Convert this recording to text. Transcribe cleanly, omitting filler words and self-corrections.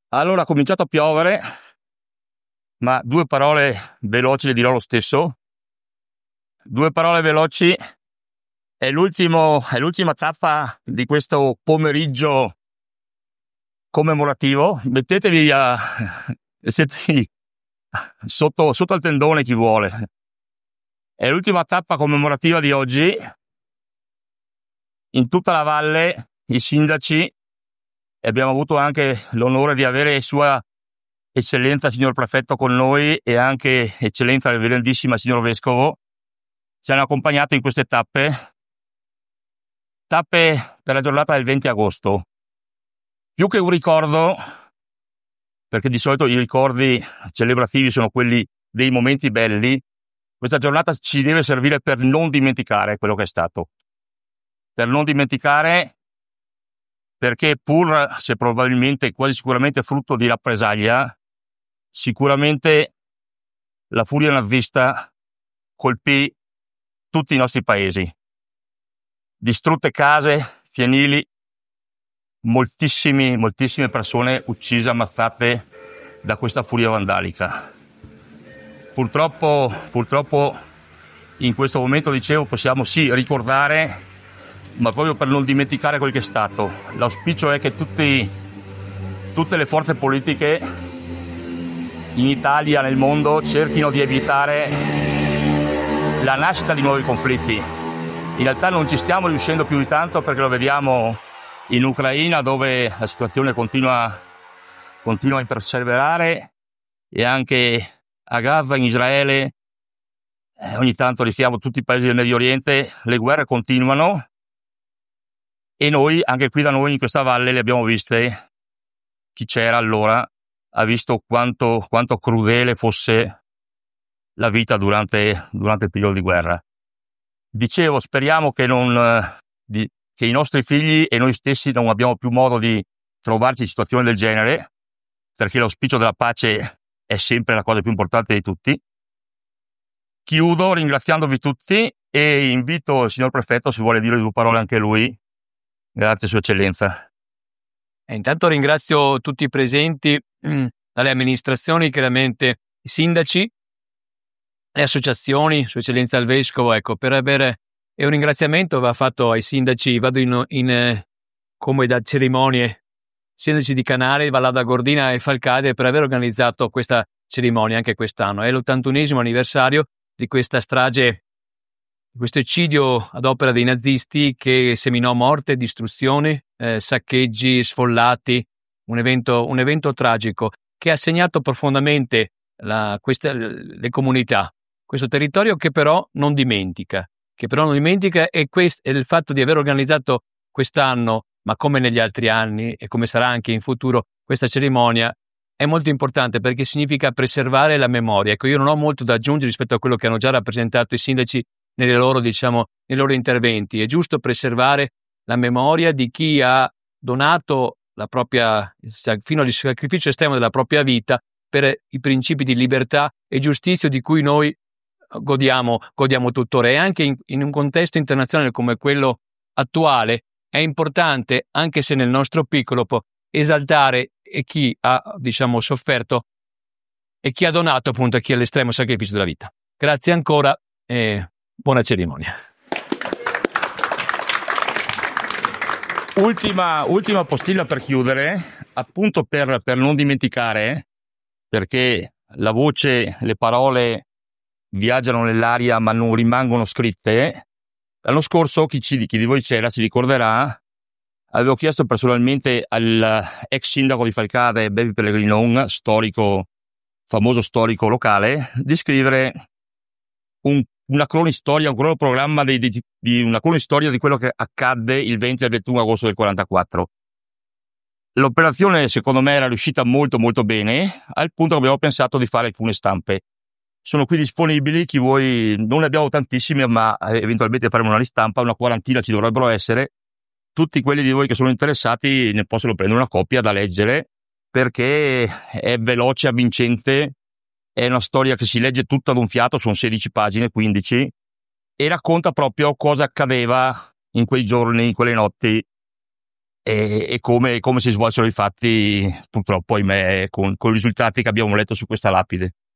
Allora, ha cominciato a piovere, ma due parole veloci le dirò lo stesso. Due parole veloci. È l'ultima tappa di questo pomeriggio commemorativo. Mettetevi sotto al tendone chi vuole. È l'ultima tappa commemorativa di oggi. In tutta la valle, i sindaci, e abbiamo avuto anche l'onore di avere Sua Eccellenza signor Prefetto con noi e anche Eccellenza Reverendissima signor Vescovo, ci hanno accompagnato in queste tappe per la giornata del 20 agosto. Più che un ricordo, perché di solito i ricordi celebrativi sono quelli dei momenti belli, questa giornata ci deve servire per non dimenticare quello che è stato. Per non dimenticare, perché pur se probabilmente, quasi sicuramente frutto di rappresaglia, sicuramente la furia nazista colpì tutti i nostri paesi. Distrutte case, fienili, moltissime persone uccise, ammazzate da questa furia vandalica. Purtroppo in questo momento, dicevo, possiamo sì ricordare, ma proprio per non dimenticare quel che è stato. L'auspicio è che tutte le forze politiche in Italia, nel mondo, cerchino di evitare la nascita di nuovi conflitti. In realtà non ci stiamo riuscendo più di tanto, perché lo vediamo in Ucraina, dove la situazione continua a perseverare, e anche a Gaza, in Israele, ogni tanto rischiamo tutti i paesi del Medio Oriente, le guerre continuano, e noi, anche qui da noi in questa valle, le abbiamo viste. Chi c'era allora ha visto quanto crudele fosse la vita durante il periodo di guerra. Dicevo, speriamo che i nostri figli e noi stessi non abbiamo più modo di trovarci in situazioni del genere, perché l'auspicio della pace è sempre la cosa più importante di tutti. Chiudo ringraziandovi tutti e invito il signor Prefetto, se vuole dire due parole anche lui. Grazie, Sua Eccellenza. Intanto ringrazio tutti i presenti, dalle amministrazioni, chiaramente i sindaci, le associazioni, Sua Eccellenza il Vescovo, per avere, e un ringraziamento va fatto ai sindaci, vado in come da cerimonie, sindaci di Canale, Vallada Gordina e Falcade, per aver organizzato questa cerimonia anche quest'anno. È l'81° anniversario di questa strage, di questo eccidio ad opera dei nazisti che seminò morte, distruzione, saccheggi, sfollati, un evento tragico che ha segnato profondamente le comunità, questo territorio che però non dimentica, e il fatto di aver organizzato quest'anno, ma come negli altri anni e come sarà anche in futuro, questa cerimonia è molto importante, perché significa preservare la memoria. Io non ho molto da aggiungere rispetto a quello che hanno già rappresentato i sindaci nei loro interventi. È giusto preservare la memoria di chi ha donato fino al sacrificio estremo della propria vita per i principi di libertà e giustizia di cui noi godiamo tuttora. E anche in un contesto internazionale come quello attuale è importante, anche se nel nostro piccolo, esaltare chi ha sofferto e chi ha donato, appunto, a chi all'estremo sacrificio della vita. Grazie ancora e buona cerimonia. Ultima postilla per chiudere, appunto per non dimenticare, perché la voce, le parole viaggiano nell'aria ma non rimangono scritte. L'anno scorso, chi di voi c'era si ricorderà, avevo chiesto personalmente all'ex sindaco di Falcade, Bepi Pellegrinon, famoso storico locale, di scrivere una cronistoria, un cronoprogramma di una cronistoria di quello che accadde il 20 e il 21 agosto del 44. L'operazione, secondo me, era riuscita molto molto bene, al punto che abbiamo pensato di fare alcune stampe. Sono qui disponibili, chi vuoi, non ne abbiamo tantissime, ma eventualmente faremo una ristampa, una quarantina ci dovrebbero essere. Tutti quelli di voi che sono interessati ne possono prendere una copia da leggere, perché è veloce, avvincente, è una storia che si legge tutta d'un fiato, sono 16 pagine, 15, e racconta proprio cosa accadeva in quei giorni, in quelle notti e come si svolsero i fatti, purtroppo, ahimè, con i risultati che abbiamo letto su questa lapide.